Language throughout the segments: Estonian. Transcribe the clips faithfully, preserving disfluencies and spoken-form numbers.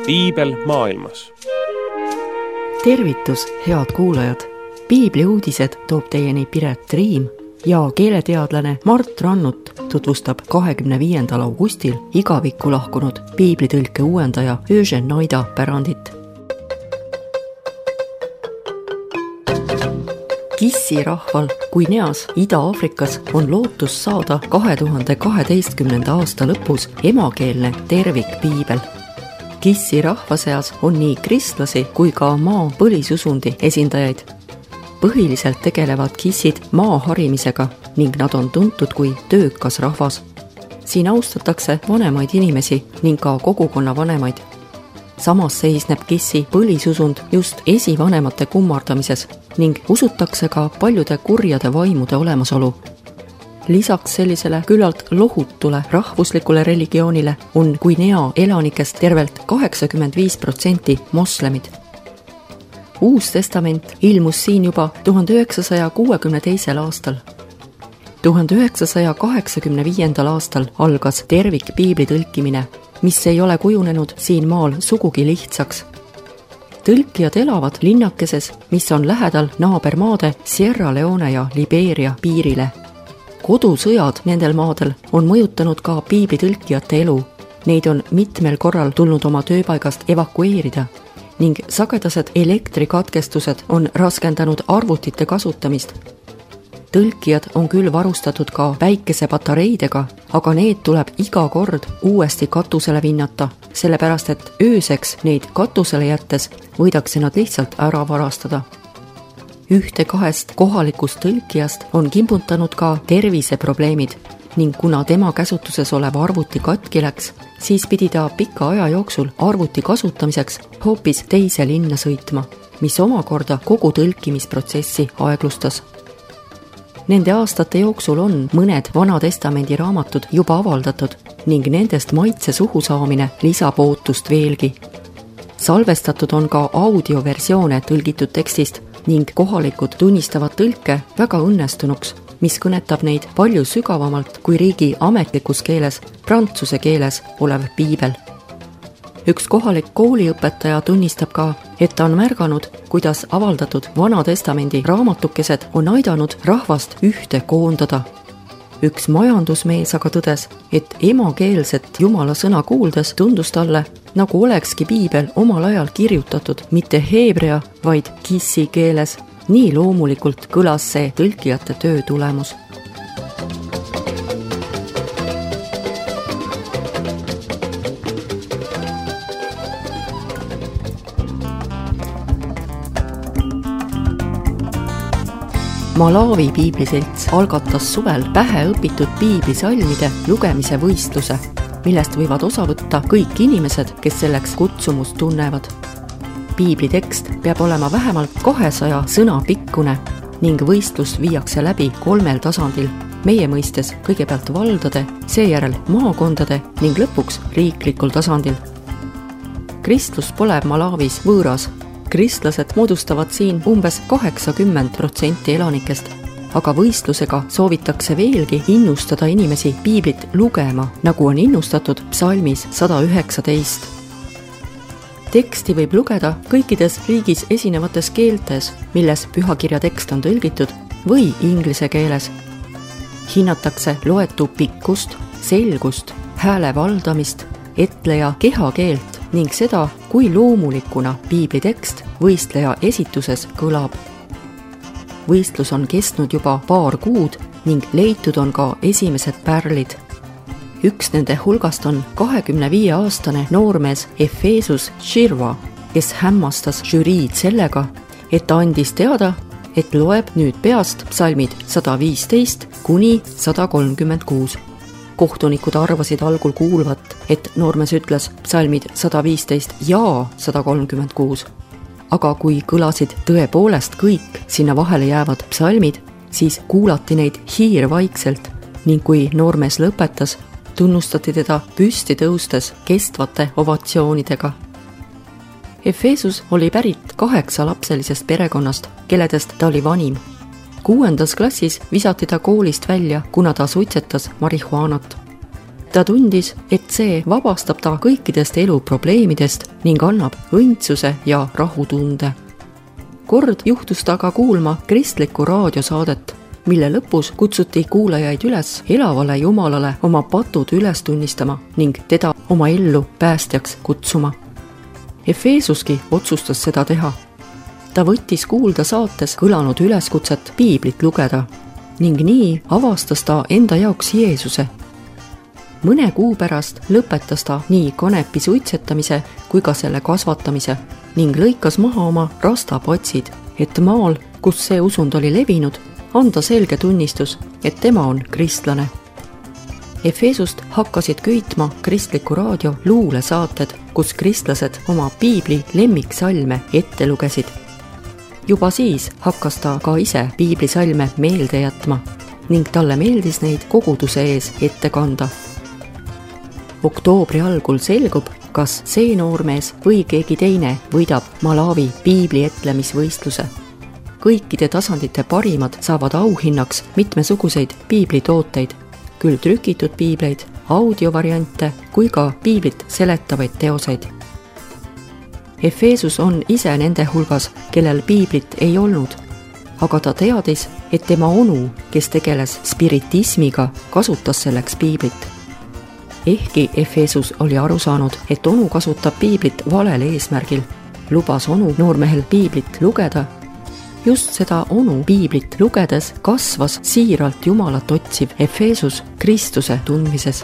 Piibel maailmas. Tervitus, head kuulajad! Piibli uudised toob teieni Piret Riim ja keeleteadlane Mart Rannut tutvustab kahekümne viiendal augustil igavikku lahkunud piiblitõlke uuendaja Eugene Naida pärandit. Kissi rahval Guineas Ida-Aafrikas on lootus saada kahe tuhande kaheteistkümnenda aasta lõpus emakeelne tervikpiibel. Kissi rahva seas on nii kristlasi kui ka maa põlisusundi esindajaid. Põhiliselt tegelevad kissid maa harimisega ning nad on tuntud kui töökas rahvas. Siin austatakse vanemaid inimesi ning ka kogukonna vanemaid. Samas seisneb kissi põlisusund just esivanemate kummardamises ning usutakse ka paljude kurjade vaimude olemasolu. Lisaks sellisele küllalt lohutule rahvuslikule religioonile on Guinea elanikest tervelt kaheksakümmend viis protsenti moslemid. Uus testament ilmus siin juba tuhande üheksasaja kuuekümne teisel aastal. tuhande üheksasaja kaheksakümne viiendal aastal algas tervik piibli tõlkimine, mis ei ole kujunenud siin maal sugugi lihtsaks. Tõlkijad elavad linnakeses, mis on lähedal naabermaade Sierra Leone ja Liberia piirile. Kodusõjad nendel maadel on mõjutanud ka piibli tõlkijate elu. Neid on mitmel korral tulnud oma tööpaigast evakueerida ning sagedased elektrikatkestused on raskendanud arvutite kasutamist. Tõlkijad on küll varustatud ka päikesepatareidega, aga need tuleb iga kord uuesti katusele vinnata, sellepärast et ööseks neid katusele jättes võidakse nad lihtsalt ära varastada. Ühte kahest kohalikust tõlkijast on kimbutanud ka terviseprobleemid ning kuna tema käsutuses olev arvuti katki läks, siis pidi ta pika aja jooksul arvuti kasutamiseks hoopis teise linna sõitma, mis omakorda kogu tõlkimisprotsessi aeglustas. Nende aastate jooksul on mõned Vana Testamendi raamatud juba avaldatud ning nendest maitse suhu saamine lisab ootust veelgi. Salvestatud on ka audioversioone tõlgitud tekstist ning kohalikud tunnistavad tõlke väga õnnestunuks, mis kõnetab neid palju sügavamalt kui riigi ametlikus keeles, prantsuse keeles olev piibel. Üks kohalik kooliõpetaja tunnistab ka, et ta on märganud, kuidas avaldatud Vana Testamendi raamatukesed on aidanud rahvast ühte koondada. Üks majandusmees aga tõdes, et emakeelset Jumala sõna kuuldes tundus talle, nagu olekski piibel omal ajal kirjutatud mitte heebrea, vaid kissi keeles. Nii loomulikult kõlas see tõlkijate töö tulemus. Malawi piibliselts algatas suvel päheõpitud piiblisalmide lugemise võistluse, millest võivad osa võtta kõik inimesed, kes selleks kutsumust tunnevad. Piiblitekst peab olema vähemalt kahesaja sõna pikkune ning võistlus viiakse läbi kolmel tasandil, meie mõistes kõigepealt valdade, seejärel maakondade ning lõpuks riiklikul tasandil. Kristlus pole Malawis võõras. Kristlased moodustavad siin umbes kaheksakümmend protsenti elanikest, aga võistlusega soovitakse veelgi innustada inimesi piiblit lugema, nagu on innustatud psalmis sada üheksateist. Teksti võib lugeda kõikides riigis esinevates keeltes, milles pühakirja tekst on tõlgitud, või inglise keeles. Hinnatakse loetu pikkust, selgust, hääle valdamist, etleja kehakeelt ning seda, kui loomulikuna piiblitekst võistleja esituses kõlab. Võistlus on kestnud juba paar kuud ning leitud on ka esimesed pärlid. Üks nende hulgast on kahekümne viie aastane noormees Efesus Shirva, kes hämmastas žüriid sellega, et ta andis teada, et loeb nüüd peast psalmid sada viisteist kuni sada kolmkümmend kuus. Kohtunikud arvasid algul kuulvat, et noormees ütles psalmid sada viisteist ja sada kolmkümmend kuus. Aga kui kõlasid tõepoolest kõik sinna vahele jäävad psalmid, siis kuulati neid hiirvaikselt ning kui noormees lõpetas, tunnustati teda püsti tõustes kestvate ovatsioonidega. Efesus oli pärit kaheksalapselisest perekonnast, kelledest ta oli vanim. Kuuendas klassis visati ta koolist välja, kuna ta suitsetas marihuaanat. ta tundis, et see vabastab ta kõikidest elu probleemidest ning annab õndsuse ja rahutunde. Kord juhtus ta ka kuulma kristlikku raadiosaadet, mille lõpus kutsuti kuulajaid üles elavale Jumalale oma patud üles tunnistama ning teda oma ellu päästjaks kutsuma. Efesuski otsustas seda teha. Ta võttis kuulda saates kõlanud üleskutset piiblit lugeda ning nii avastas ta enda jaoks Jeesuse. Mõne kuu pärast lõpetas ta nii kanepi suitsetamise kui ka selle kasvatamise ning lõikas maha oma rastapatsid, et maal, kus see usund oli levinud, anda selge tunnistus, et tema on kristlane. Efesust hakkasid köitma kristliku raadio luulesaated, kus kristlased oma piibli lemmiksalme ette lugesid. Juba siis hakkas ta ka ise piiblisalme meelde jätma ning talle meeldis neid koguduse ees ette kanda. Oktoobri algul selgub, kas see noormees või keegi teine võidab Malawi piibli etlemisvõistluse. Kõikide tasandite parimad saavad auhinnaks mitmesuguseid piiblitooteid, küll trükitud piibleid, audiovariante kui ka piiblit seletavaid teoseid. Efesus on ise nende hulgas, kellel piiblit ei olnud, aga ta teadis, et tema onu, kes tegeles spiritismiga, kasutas selleks piiblit. Ehkki Efesus oli aru saanud, et onu kasutab piiblit valel eesmärgil, lubas onu noormehel piiblit lugeda. Just seda onu piiblit lugedes kasvas siiralt Jumalat otsiv Efesus Kristuse tundmises.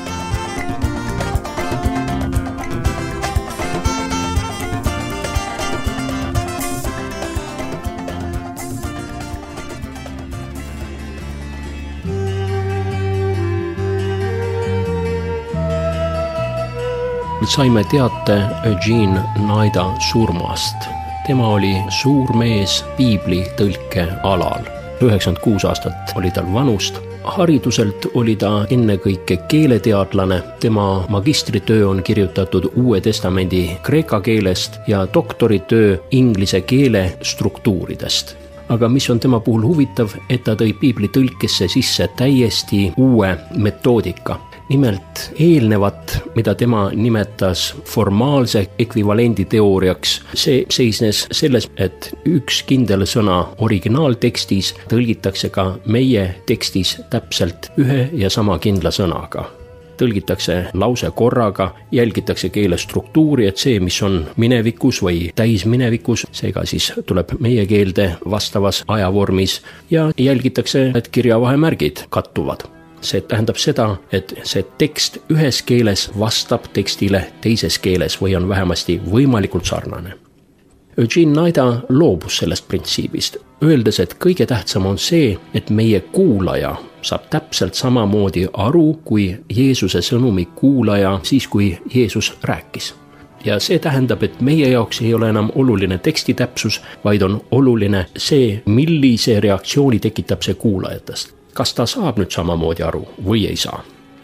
Saime teate Eugene Naida surmast. Tema oli suur mees piibli tõlke alal. üheksakümmend kuus aastat oli tal vanust. Hariduselt oli ta ennekõike keeleteadlane. Tema magistritöö on kirjutatud Uue Testamendi kreeka keelest ja doktoritöö inglise keele struktuuridest. Aga mis on tema puhul huvitav, et ta tõi piibli tõlkesse sisse täiesti uue metoodika. Nimelt eelnevat, mida tema nimetas formaalse ekvivalendi teooriaks, see seisnes selles, et üks kindel sõna originaaltekstis tõlgitakse ka meie tekstis täpselt ühe ja sama kindla sõnaga. Tõlgitakse lause korraga, jälgitakse keele struktuuri, et see, mis on minevikus või täisminevikus, seega siis tuleb meie keelde vastavas ajavormis ja jälgitakse, et kirjavahemärgid kattuvad. See tähendab seda, et see tekst ühes keeles vastab tekstile teises keeles või on vähemasti võimalikult sarnane. Eugene Naida loobus sellest printsiibist, öeldes, et kõige tähtsam on see, et meie kuulaja saab täpselt samamoodi aru kui Jeesuse sõnumi kuulaja siis, kui Jeesus rääkis. Ja see tähendab, et meie jaoks ei ole enam oluline teksti täpsus, vaid on oluline see, millise reaktsiooni tekitab see kuulajatest. Kas ta saab nüüd samamoodi aru või ei saa.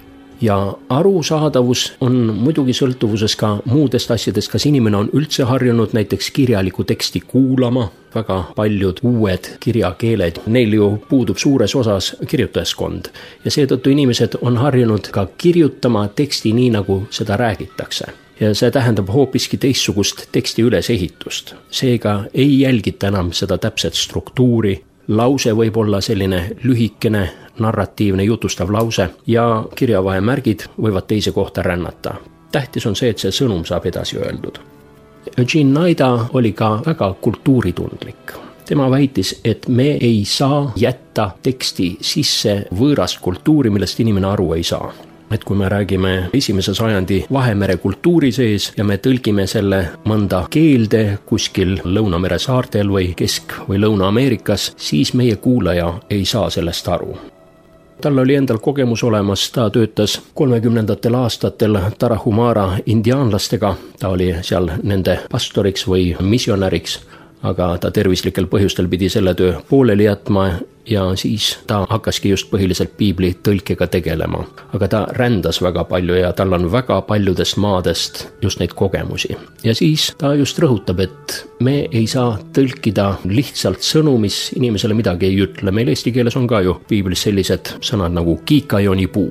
Ja arusaadavus on muidugi sõltuvuses ka muudest asjadest, kas inimene on üldse harjunud näiteks kirjaliku teksti kuulama, väga paljud uued kirjakeeled, neil ju puudub suures osas kirjutajaskond ja seetõttu inimesed on harjunud ka kirjutama teksti nii, nagu seda räägitakse. Ja see tähendab hoopiski teistsugust teksti ülesehitust. Seega ei jälgita enam seda täpset struktuuri. Lause võib olla selline lühikene, narratiivne, jutustav lause ja kirjavahemärgid võivad teise kohta rännata. Tähtis on see, et see sõnum saab edasi öeldud. Eugene Naida oli ka väga kultuuritundlik. Tema väitis, et me ei saa jätta teksti sisse võõrast kultuuri, millest inimene aru ei saa. Et kui me räägime esimese sajandi Vahemere kultuuri sees ja me tõlgime selle mõnda keelde kuskil Lõunamere saartel või Kesk- või Lõuna-Ameerikas, siis meie kuulaja ei saa sellest aru. Tal oli endal kogemus olemas, ta töötas kolmekümnendatel aastatel Tarahumara indiaanlastega, ta oli seal nende pastoriks või missionäriks, aga ta tervislikel põhjustel pidi selle töö pooleli jätma ja siis ta hakkaski just põhiliselt piibli tõlkega tegelema. Aga ta rändas väga palju ja tal on väga paljudest maadest just neid kogemusi. Ja siis ta just rõhutab, et me ei saa tõlkida lihtsalt sõnu, mis inimesele midagi ei ütle. Meil eesti keeles on ka ju piiblis sellised sõnad nagu kiikajonipuu.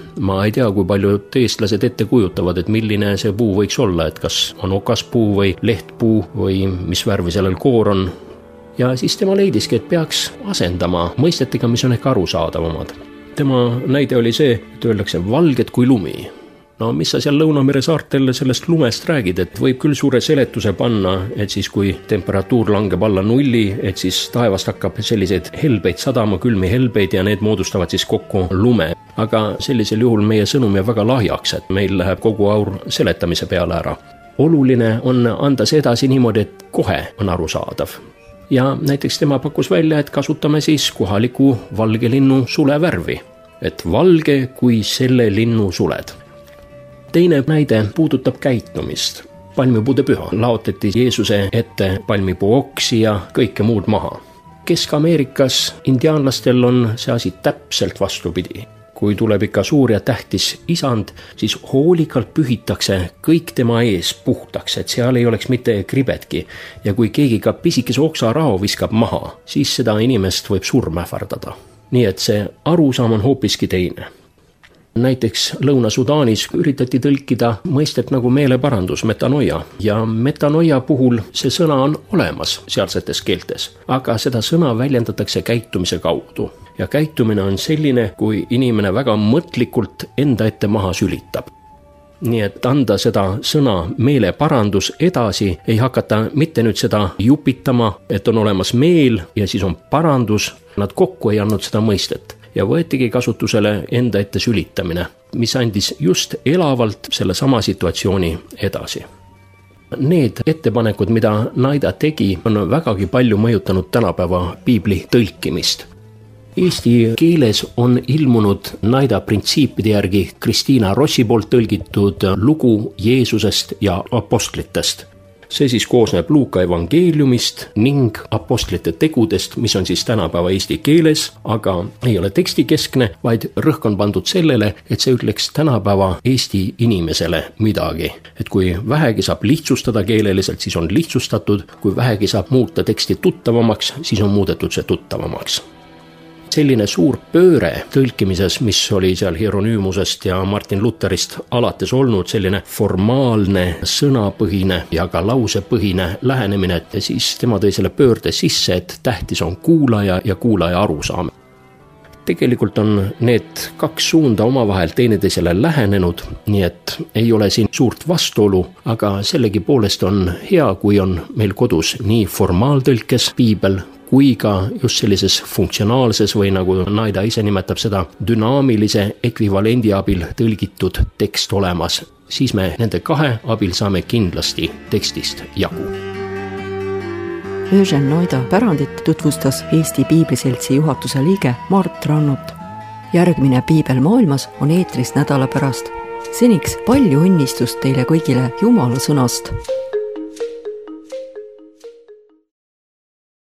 Ma ei tea, kui paljud eestlased ette kujutavad, et milline see puu võiks olla, et kas on okaspuu või lehtpuu või mis värvi sellel koor on. Ja siis tema leidiski, et peaks asendama mõistetega, mis on ehk arusaadavamad. Tema näide oli see, et öeldakse valged kui lumi. No mis sa seal Lõunamere saartel sellest lumest räägid, et võib küll suure seletuse panna, et siis kui temperatuur langeb alla nulli, et siis taevast hakkab selliseid helbeid sadama, külmi helbeid ja need moodustavad siis kokku lume. Aga sellisel juhul meie sõnum jääb väga lahjaks, et meil läheb kogu aur seletamise peale ära. Oluline on anda see edasi niimoodi, et kohe on arusaadav. Ja näiteks tema pakkus välja, et kasutame siis kohaliku valgelinnu sulevärvi, et valge kui selle linnu suled. Teine näide puudutab käitumist. Palmipuude püha laotati Jeesuse ette palmipuu oksi ja kõike muud maha. Kesk-Ameerikas indiaanlastel on see asi täpselt vastupidi. Kui tuleb ikka suur ja tähtis isand, siis hoolikalt pühitakse kõik tema ees puhtaks, et seal ei oleks mitte kribetki. Ja kui keegi ka pisikese oksarao viskab maha, siis seda inimest võib surm ähvardada. Nii et see arusaam on hoopiski teine. Näiteks Lõuna-Sudaanis üritati tõlkida mõistet nagu meeleparandus, metanoia. Ja metanoia puhul see sõna on olemas sealsetes keeltes, aga seda sõna väljendatakse käitumise kaudu. Ja käitumine on selline, kui inimene väga mõtlikult enda ette maha sülitab. Nii et anda seda sõna meeleparandus edasi, ei hakata mitte nüüd seda jupitama, et on olemas meel ja siis on parandus. Nad kokku ei andnud seda mõistet. Ja võetigi kasutusele enda ette sülitamine, mis andis just elavalt selle sama situatsiooni edasi. Need ettepanekud, mida Naida tegi, on vägagi palju mõjutanud tänapäeva piibli tõlkimist. Eesti keeles on ilmunud Naida printsiipide järgi Kristiina Rossi poolt tõlgitud lugu Jeesusest ja apostlitest. See siis koosneb Luuka evangeeliumist ning apostlite tegudest, mis on siis tänapäeva eesti keeles, aga ei ole tekstikeskne, vaid rõhk on pandud sellele, et see ütleks tänapäeva eesti inimesele midagi. Et kui vähegi saab lihtsustada keeleliselt, siis on lihtsustatud, kui vähegi saab muuta teksti tuttavamaks, siis on muudetud see tuttavamaks. Selline suur pööre tõlkimises, mis oli seal Hieronüümusest ja Martin Lutherist alates olnud, selline formaalne, sõnapõhine ja ka lausepõhine lähenemine, et siis tema tõi selle pöörde sisse, et tähtis on kuulaja ja kuulaja arusaam. Tegelikult on need kaks suunda omavahel teineteisele lähenenud, nii et ei ole siin suurt vastuolu, aga sellegi poolest on hea, kui on meil kodus nii formaaltõlkes piibel, kui ka just sellises funktsionaalses või nagu Naida ise nimetab seda dünaamilise ekvivalendi abil tõlgitud tekst olemas, siis me nende kahe abil saame kindlasti tekstist jagu. Eugene Naida pärandit tutvustas Eesti Piibliseltsi juhatuse liige Mart Rannut. Järgmine Piibel maailmas on eetris nädala pärast. Seniks palju õnnistust teile kõigile Jumala sõnast.